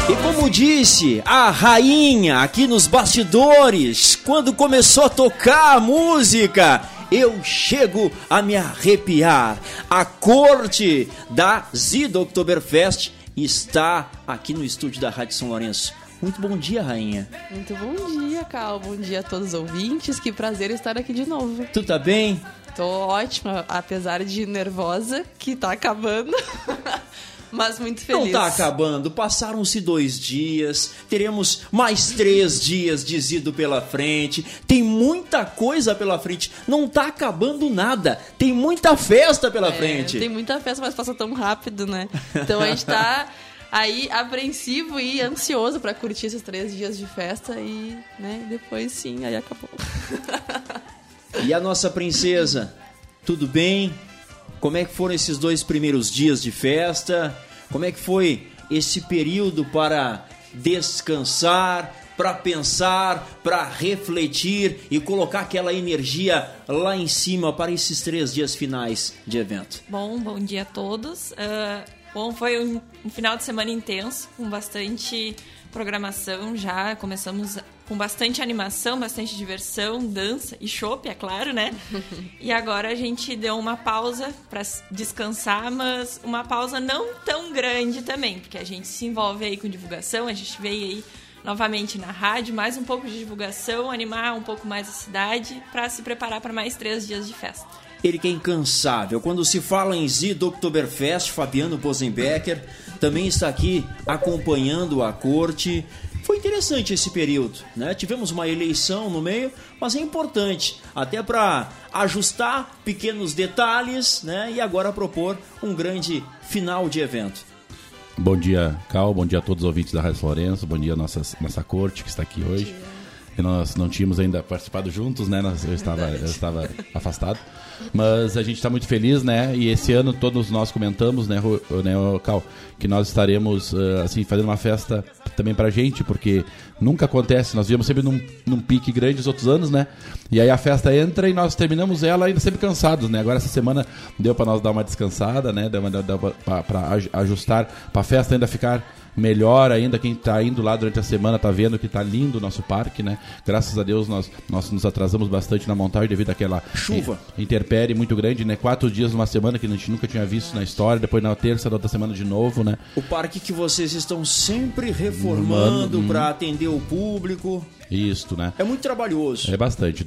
E como disse a rainha aqui nos bastidores, quando começou a tocar a música, eu chego a me arrepiar. A corte da Zido Oktoberfest está aqui no estúdio da Rádio São Lourenço. Muito bom dia, rainha. Muito bom dia, Cal. Bom dia a todos os ouvintes. Que prazer estar aqui de novo. Tu tá bem? Tô ótima, apesar de nervosa, que tá acabando. Mas muito feliz. Não tá acabando, passaram-se 2 dias, teremos mais 3 dias de Zido pela frente, tem muita coisa pela frente, não tá acabando nada, tem muita festa pela frente. Tem muita festa, mas passa tão rápido, né? Então a gente tá aí apreensivo e ansioso pra curtir esses 3 dias de festa e, né, depois sim, aí acabou. E a nossa princesa, tudo bem? Como é que foram esses 2 primeiros dias de festa? Como é que foi esse período para descansar, para pensar, para refletir e colocar aquela energia lá em cima para esses 3 dias finais de evento? Bom dia a todos. Foi um final de semana intenso, com bastante programação já. Começamos com bastante animação, bastante diversão, dança e chopp, é claro, né? E agora a gente deu uma pausa para descansar, mas uma pausa não tão grande também, porque a gente se envolve aí com divulgação, a gente veio aí novamente na rádio, mais um pouco de divulgação, animar um pouco mais a cidade para se preparar para mais 3 dias de festa. Ele que é incansável. Quando se fala em Zido Oktoberfest, Fabiano Posenbecker também está aqui acompanhando a corte. Foi interessante esse período, né? Tivemos uma eleição no meio, mas é importante, até para ajustar pequenos detalhes, né? E agora propor um grande final de evento. Bom dia, Cal, bom dia a todos os ouvintes da Rádio São Lourenço, bom dia a nossa corte que está aqui hoje. E nós não tínhamos ainda participado juntos, né? Eu estava afastado. Mas a gente está muito feliz, né? E esse ano todos nós comentamos, né, Cal, que nós estaremos assim, fazendo uma festa também pra gente, porque nunca acontece, nós viemos sempre num pique grande os outros anos, né? E aí a festa entra e nós terminamos ela ainda sempre cansados, né? Agora essa semana deu pra nós dar uma descansada, né? Deu pra ajustar, pra festa ainda ficar melhor ainda. Quem tá indo lá durante a semana tá vendo que tá lindo o nosso parque, né? Graças a Deus nós nos atrasamos bastante na montagem devido àquela chuva, interpérie muito grande, né? 4 dias numa semana que a gente nunca tinha visto na história, depois na terça da outra semana de novo, né? O parque que vocês estão sempre reformando para atender o público. Isso, né? É muito trabalhoso. É bastante,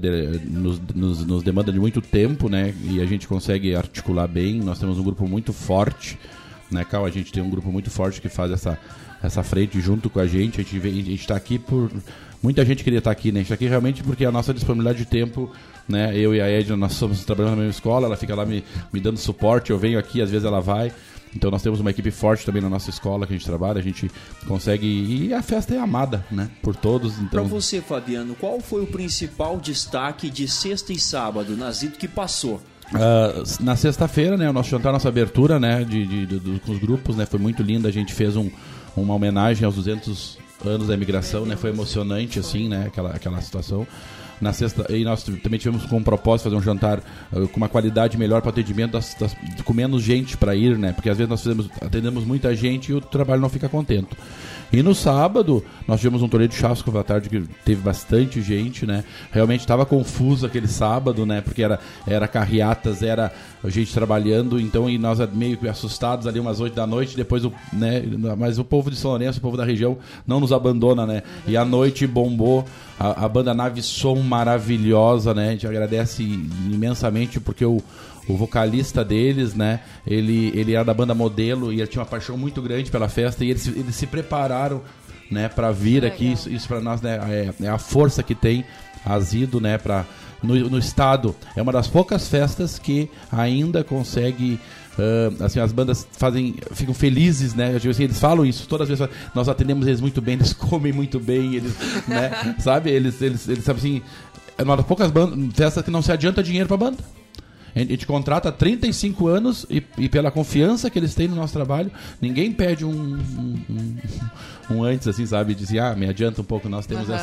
nos demanda de muito tempo, né? E a gente consegue articular bem. Nós temos um grupo muito forte, né, Cal? A gente tem um grupo muito forte que faz essa frente junto com a gente. A gente está aqui por... Muita gente queria estar aqui, né? A gente está aqui realmente porque a nossa disponibilidade de tempo, né? Eu e a Edna, nós somos trabalhando na mesma escola, ela fica lá me dando suporte, eu venho aqui, às vezes ela vai. Então nós temos uma equipe forte também na nossa escola que a gente trabalha, a gente consegue... E a festa é amada, né? Por todos. Então... Para você, Fabiano, qual foi o principal destaque de sexta e sábado na Zido que passou? Na sexta-feira, né, o nosso jantar, nossa abertura, né, com os grupos, né, foi muito linda. A gente fez uma homenagem aos 200 anos da imigração, né, foi emocionante, assim, né, aquela situação. Na sexta, e nós também tivemos com um propósito fazer um jantar com uma qualidade melhor para o atendimento, com menos gente para ir, né, porque às vezes nós atendemos muita gente e o trabalho não fica contento. E no sábado, nós tivemos um torneio de churrasco da tarde que teve bastante gente, né? Realmente estava confuso aquele sábado, né? Porque era carreatas, era gente trabalhando, então, e nós meio que assustados ali umas 8 da noite, depois, né? Mas o povo de São Lourenço, o povo da região, não nos abandona, né? E a noite bombou, a banda Nave Som maravilhosa, né? A gente agradece imensamente porque o vocalista deles, né, ele era da banda Modelo e ele tinha uma paixão muito grande pela festa e eles se prepararam, né, para vir aqui. Isso para nós, né, é a força que tem a Zido, né, no estado. É uma das poucas festas que ainda consegue... assim, as bandas ficam felizes, né? Eu digo assim, eles falam isso todas as vezes. Nós atendemos eles muito bem, eles comem muito bem, eles, né? Sabe? Eles sabem assim, é uma das poucas festas que não se adianta dinheiro pra banda. A gente contrata há 35 anos e pela confiança que eles têm no nosso trabalho, ninguém pede um antes, assim, sabe? Dizer, me adianta um pouco, nós temos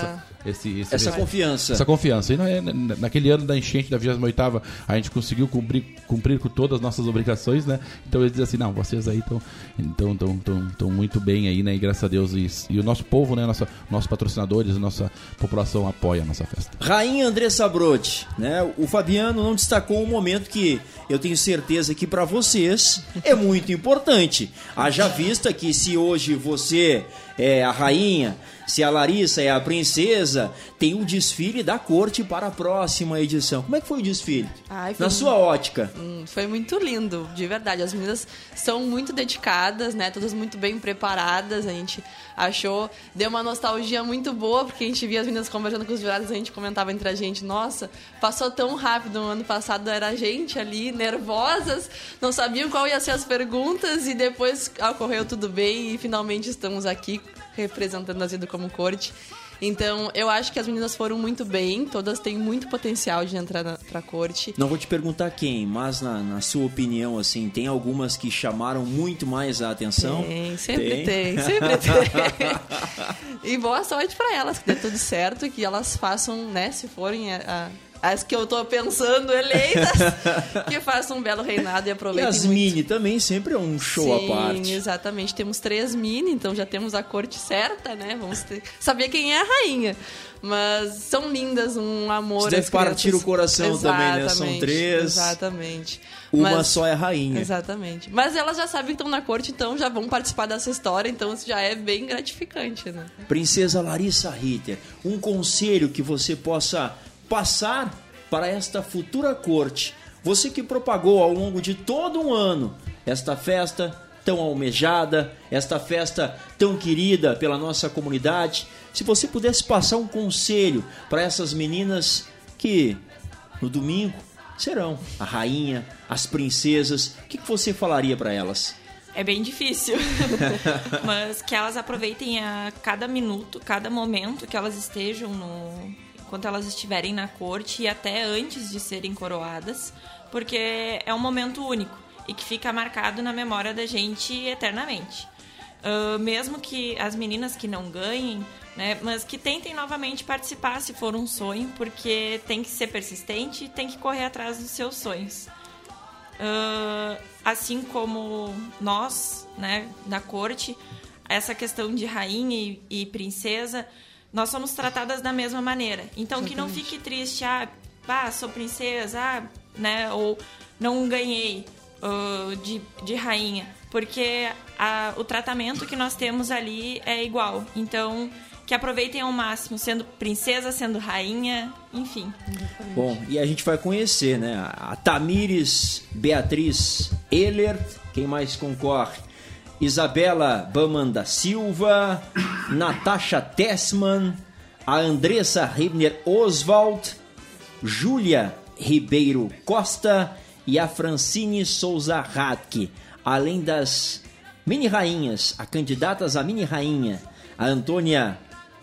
essa confiança. Essa confiança. E naquele ano da enchente da 28ª, a gente conseguiu cumprir com todas as nossas obrigações, né? Então eles dizem assim, não, vocês aí estão muito bem aí, né? E graças a Deus, e o nosso povo, né? Nossos patrocinadores, a nossa população apoia a nossa festa. Rainha Andressa Brotti, né? O Fabiano não destacou um momento que eu tenho certeza que para vocês é muito importante. Haja vista que se hoje você é a rainha, se a Larissa é a princesa, tem o desfile da corte para a próxima edição. Como é que foi o desfile? Na sua ótica. Foi muito lindo, de verdade. As meninas são muito dedicadas, né? Todas muito bem preparadas. A gente deu uma nostalgia muito boa, porque a gente via as meninas conversando com os jurados, a gente comentava entre a gente, nossa, passou tão rápido, no ano passado era a gente ali, nervosas, não sabiam qual ia ser as perguntas, e depois ocorreu tudo bem e finalmente estamos aqui representando a Zido como corte. Então, eu acho que as meninas foram muito bem, todas têm muito potencial de entrar pra corte. Não vou te perguntar quem, mas na sua opinião, assim, tem algumas que chamaram muito mais a atenção? Sempre tem. E boa sorte pra elas, que dê tudo certo, que elas façam, né, se forem as que eu tô pensando eleitas, que façam um belo reinado e aproveitem muito. E as mini também sempre é um show à parte. Sim, exatamente. Temos 3 mini, então já temos a corte certa, né? Vamos saber quem é a rainha. Mas são lindas, um amor. Você deve partir o coração também, né? São 3. Exatamente. Uma só é a rainha. Exatamente. Mas elas já sabem que estão na corte, então já vão participar dessa história, então isso já é bem gratificante, né? Princesa Larissa Ritter, um conselho que você possa passar para esta futura corte. Você que propagou ao longo de todo um ano esta festa tão almejada, esta festa tão querida pela nossa comunidade. Se você pudesse passar um conselho para essas meninas que no domingo serão a rainha, as princesas, o que você falaria para elas? É bem difícil, mas que elas aproveitem a cada minuto, cada momento que elas estejam enquanto elas estiverem na corte e até antes de serem coroadas, porque é um momento único e que fica marcado na memória da gente eternamente. Mesmo que as meninas que não ganhem, né, mas que tentem novamente participar se for um sonho, porque tem que ser persistente e tem que correr atrás dos seus sonhos. Assim como nós, né, da corte, essa questão de rainha e princesa, nós somos tratadas da mesma maneira. Então, que não fique triste, sou princesa, né, ou não ganhei de rainha, porque o tratamento que nós temos ali é igual. Então, que aproveitem ao máximo, sendo princesa, sendo rainha, enfim. Bom, e a gente vai conhecer, né, a Tamires Beatriz Ehlert, quem mais concorre? Isabela Baman da Silva, Natasha Tessmann, a Andressa Ribner Oswald, Júlia Ribeiro Costa e a Francine Souza Radke. Além das mini-rainhas, a candidatas a mini-rainha, a Antônia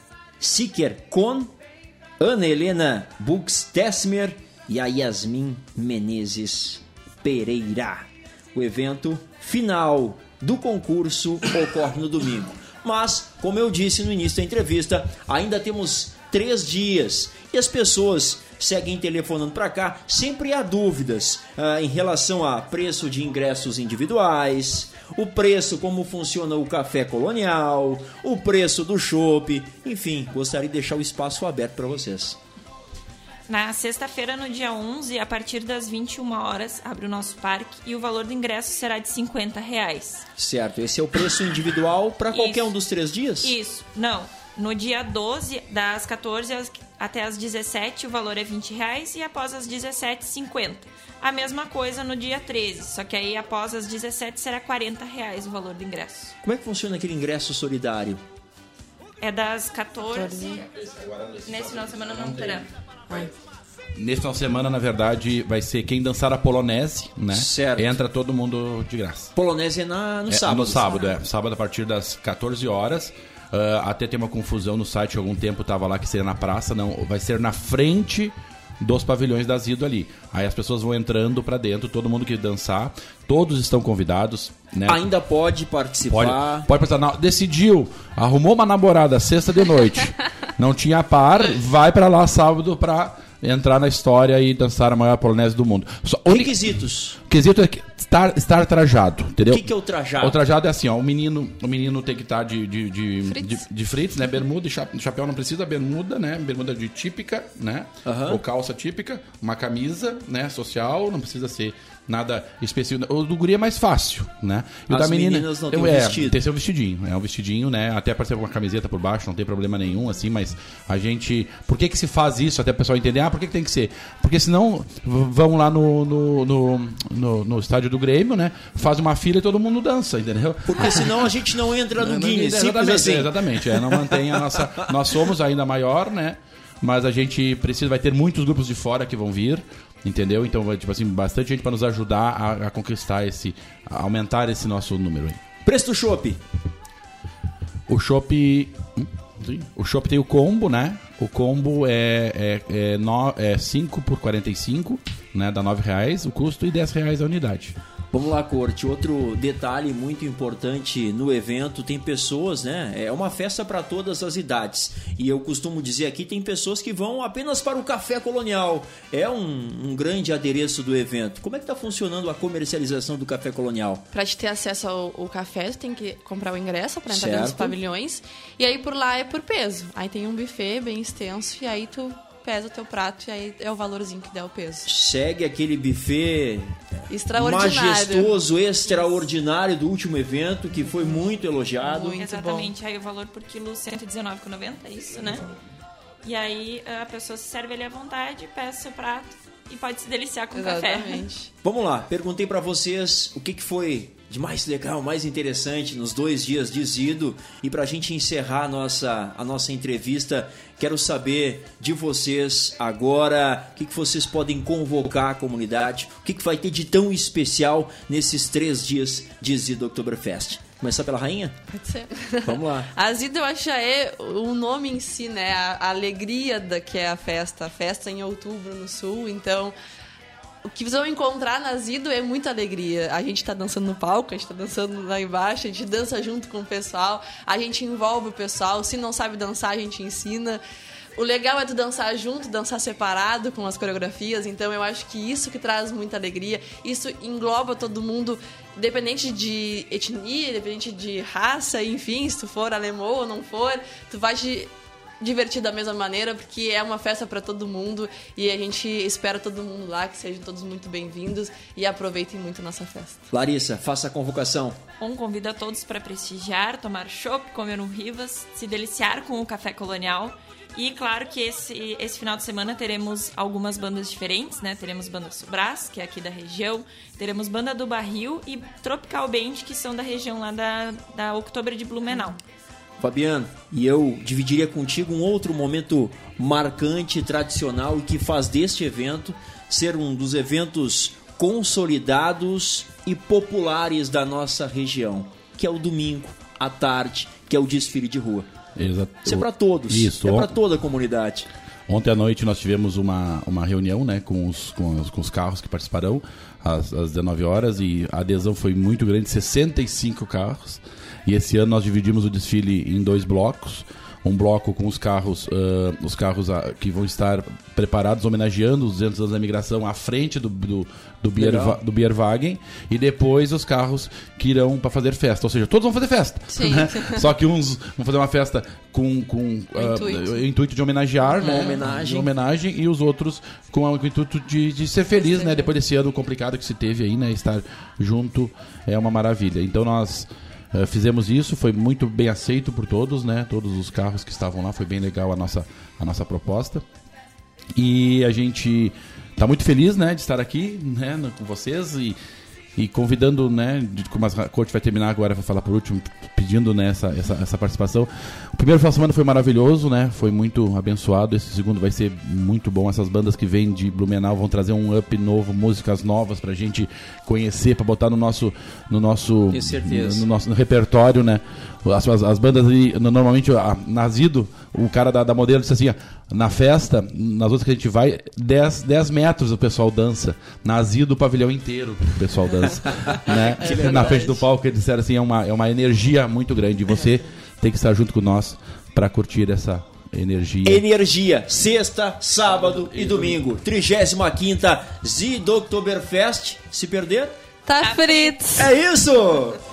Siker Kohn, Ana Helena Bux-Tessmer e a Yasmin Menezes Pereira. O evento final do concurso ocorre no domingo. Mas, como eu disse no início da entrevista, ainda temos 3 dias e as pessoas seguem telefonando para cá. Sempre há dúvidas em relação a preço de ingressos individuais, o preço, como funciona o café colonial, o preço do chopp. Enfim, gostaria de deixar o espaço aberto para vocês. Na sexta-feira, no dia 11, a partir das 21 horas, abre o nosso parque e o valor do ingresso será de R$50. Certo, esse é o preço individual para qualquer um dos 3 dias? Isso, não. No dia 12, das 14 até as 17, o valor é R$20 e após as 17, R$50. A mesma coisa no dia 13, só que aí após as 17 será R$40 o valor do ingresso. Como é que funciona aquele ingresso solidário? É das 14... Nesse final de semana não terá. Nesse final de semana, na verdade, vai ser quem dançar a polonese, né? Certo. Entra todo mundo de graça. Polonese é no sábado. No sábado, Sábado a partir das 14 horas. Até tem uma confusão no site, há algum tempo estava lá que seria na praça. Não, vai ser na frente dos pavilhões da Zido ali. Aí as pessoas vão entrando pra dentro, todo mundo que dançar, todos estão convidados, né? Ainda pode participar. Pode participar. Não, decidiu, arrumou uma namorada sexta de noite, Não tinha par, vai pra lá sábado pra entrar na história e dançar a maior polonese do mundo. Requisitos. O quesito é estar trajado, entendeu? O que é o trajado? O trajado é assim, ó, o menino tem que estar de fritz, né? Bermuda e chapéu não precisa, bermuda, né? Bermuda de típica, né? Ou calça típica, uma camisa, né? Social, não precisa ser nada específico. O do guri é mais fácil, né? E o da menina, meninas não tem um vestido. Tem seu vestidinho, é um vestidinho, né? Até pode ser com uma camiseta por baixo, não tem problema nenhum, assim, mas a gente... Por que se faz isso? Até o pessoal entender, por que tem que ser? Porque senão vão lá no estádio do Grêmio, né? Faz uma fila e todo mundo dança, entendeu? Porque senão a gente não entra no Guinness, simples assim. Exatamente, não mantém a nossa... Nós somos ainda maior, né? Mas a gente vai ter muitos grupos de fora que vão vir, entendeu? Então, tipo assim, bastante gente para nos ajudar a conquistar a aumentar esse nosso número aí. Preço do chopp? O chopp tem o combo, né? O combo é 5 por 45, né? Dá R$9 o custo e R$10 a unidade. Vamos lá, Corte. Outro detalhe muito importante no evento, tem pessoas, né? É uma festa para todas as idades. E eu costumo dizer aqui, tem pessoas que vão apenas para o café colonial. É um grande adereço do evento. Como é que está funcionando a comercialização do café colonial? Para te ter acesso ao café, você tem que comprar o ingresso para entrar dentro dos pavilhões. E aí por lá é por peso. Aí tem um buffet bem extenso e aí tu pesa o teu prato e aí é o valorzinho que dá o peso. Segue aquele buffet extraordinário, majestoso, extraordinário do último evento, que foi muito elogiado. Muito exatamente, bom. Aí o valor por quilo R$119,90, é isso, né? E aí a pessoa se serve ali à vontade, pesa seu prato e pode se deliciar com café. Vamos lá, perguntei pra vocês o que foi de mais legal, mais interessante nos 2 dias de Zido. E pra gente encerrar a nossa entrevista, quero saber de vocês agora o que vocês podem convocar a comunidade, o que vai ter de tão especial nesses 3 dias de Zido Oktoberfest. Começar pela rainha? Pode ser. Vamos lá. A Zido, eu acho, é o nome em si, né? A alegria que é a festa em outubro no sul, então... O que vocês vão encontrar na Zido é muita alegria. A gente tá dançando no palco, a gente tá dançando lá embaixo, a gente dança junto com o pessoal, a gente envolve o pessoal. Se não sabe dançar, a gente ensina. O legal é tu dançar junto, dançar separado com as coreografias. Então eu acho que isso que traz muita alegria. Isso engloba todo mundo, independente de etnia, independente de raça, enfim, se tu for alemão ou não for, tu vai te divertir da mesma maneira, porque é uma festa para todo mundo e a gente espera todo mundo lá, que sejam todos muito bem-vindos e aproveitem muito nossa festa. Larissa, faça a convocação. Bom, convido a todos para prestigiar, tomar chopp, comer um Rivas, se deliciar com o café colonial. E claro que esse final de semana teremos algumas bandas diferentes, né? Teremos banda Subras, que é aqui da região, teremos banda do Barril e Tropical Band, que são da região lá da Oktober de Blumenau. Fabiano, e eu dividiria contigo um outro momento marcante, tradicional e que faz deste evento ser um dos eventos consolidados e populares da nossa região, que é o domingo à tarde, que é o desfile de rua. Exato. Isso é para todos, isso, é para toda a comunidade. Ontem à noite nós tivemos uma reunião, né, com os carros que participarão às 19 horas e a adesão foi muito grande, 65 carros. E esse ano nós dividimos o desfile em 2 blocos. Um bloco com os carros que vão estar preparados, homenageando os 200 anos da imigração à frente do Bierwagen, e depois os carros que irão para fazer festa. Ou seja, todos vão fazer festa. Né? Só que uns vão fazer uma festa com o intuito de homenagear, né? De homenagem, e os outros com o intuito de ser feliz, né? Depois desse ano complicado que se teve aí, né? Estar junto é uma maravilha. Então nós fizemos isso, foi muito bem aceito por todos, né? Todos os carros que estavam lá, foi bem legal a nossa proposta. E a gente está muito feliz, né, de estar aqui, né, com vocês e convidando, né, como a Corte vai terminar agora, vai falar por último, pedindo, né, essa participação. O primeiro final de semana foi maravilhoso, né, foi muito abençoado. Esse segundo vai ser muito bom. Essas bandas que vêm de Blumenau vão trazer um up novo, músicas novas pra gente conhecer, pra botar no nosso repertório, né. As bandas ali, normalmente na Zido, o cara da modelo disse assim, na festa, nas outras que a gente vai, 10 metros o pessoal dança. Na Zido, o pavilhão inteiro o pessoal dança. Né? Na frente do palco, eles disseram assim, é uma energia muito grande. E você tem que estar junto com nós para curtir Energia. Sexta, sábado e domingo. 35ª Zidoktoberfest. Se perder? Tá frito. É isso!